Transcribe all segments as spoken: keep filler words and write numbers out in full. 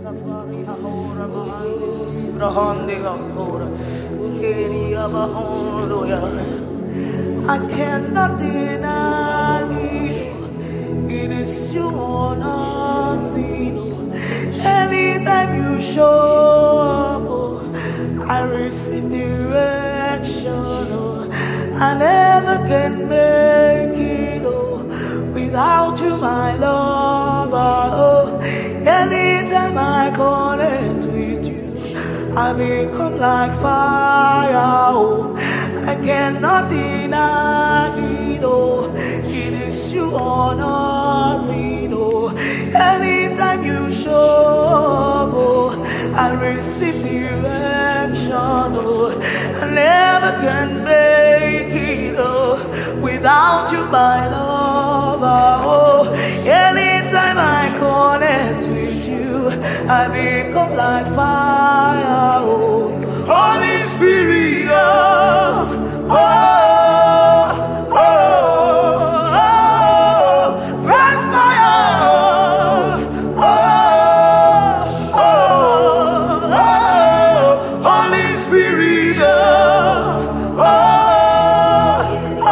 I cannot deny it. It is you or nothing. Anytime you show up, oh, I receive direction. Oh, I never can make it oh, without you, my lover. Oh, anytime I connect with you, I become like fire. Oh, I cannot deny it. Oh, it is you or nothing. Oh, anytime you show up, oh, I receive direction. Oh, I never can make it oh, without you, my lover. Oh, anytime I connect with you, I become like fire. Oh, Holy Spirit, oh, oh, oh, oh, fresh fire, oh, oh, oh, Holy Spirit, oh, oh, oh,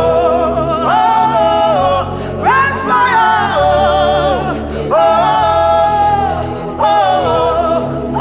fresh fire, oh, oh, oh.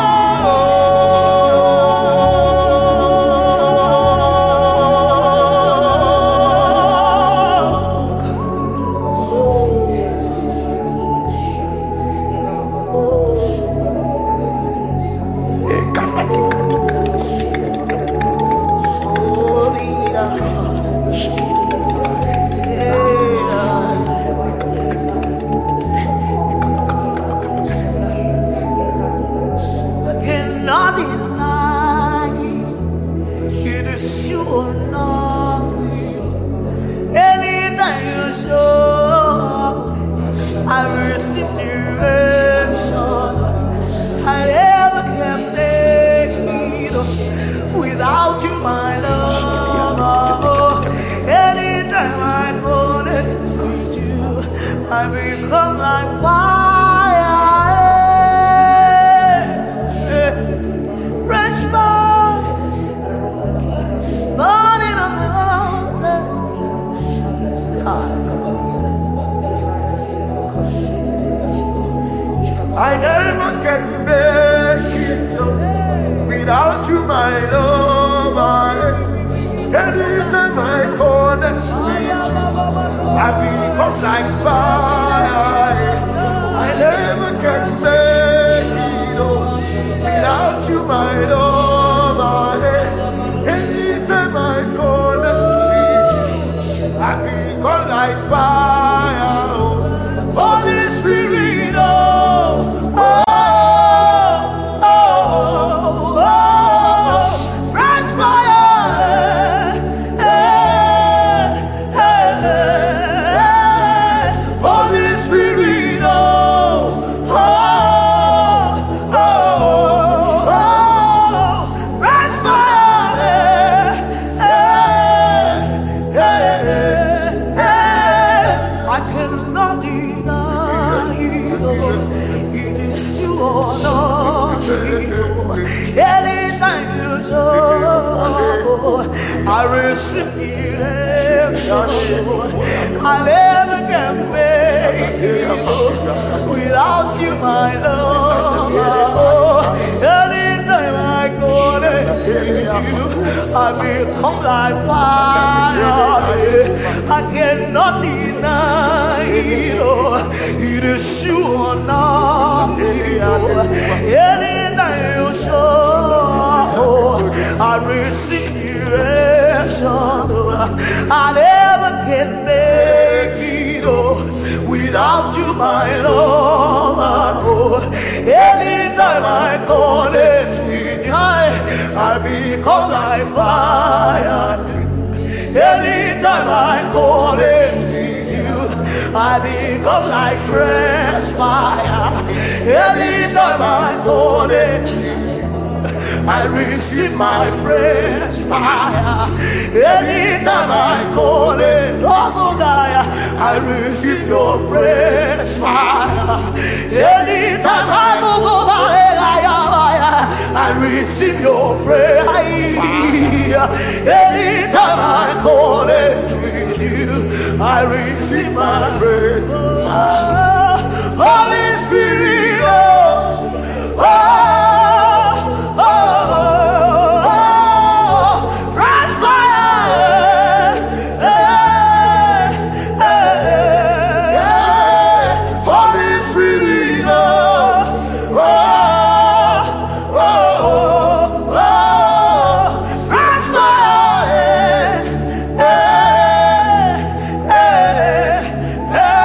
Without you, my love, oh, anytime I connect with you, I become like fire, eh, fresh fire, burning on the mountain. I never can make it without you, my love. Anytime I connect with you, I become like fire. I never can make it oh, without you, my love. Anytime I connect with you, I become like fire. Holy Spirit, oh, oh. I receive direction. I never can make it without you, my love. Anytime I connect with you, I become like fire. I cannot deny it. It is you or nothing. Anytime you show, I receive direction. I never can make it oh, without you, my love. Anytime I connect with you, I become like fire. Anytime I connect with you, I become like fresh fire. Anytime I connect with you, I receive my fresh fire. Anytime I call it, oh God, I receive your fresh fire. Anytime I go receive your praise. Anytime I call and treat you, I receive my praise. Holy Spirit, oh, oh, oh, oh, fresh fire, eh, eh, eh, Holy Spirit, oh, oh, oh, oh, fresh fire, eh, eh, eh, eh.